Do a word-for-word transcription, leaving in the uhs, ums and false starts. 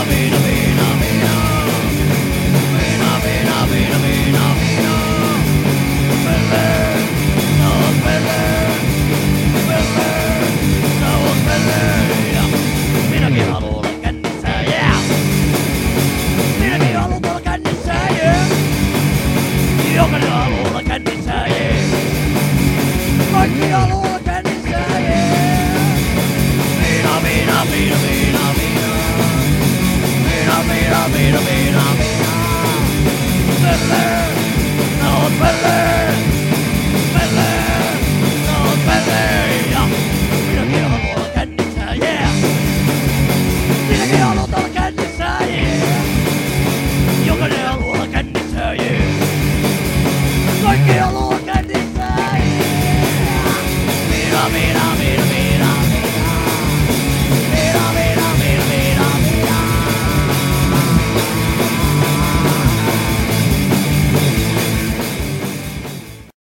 vino, vino, vino. Vino, vino, vino, vino, vino. Perder, no perder. Perder, no perder. Minäkin haluun olla kännissä, yeah. Minäkin haluun olla kännissä, yeah. Jokainen haluun olla kännissä, yeah. Kaikki haluun olla kännissä, yeah. Vino, vino, vino, vino, vino. Vino, vino, vino, vino, vino. Perder, no perder.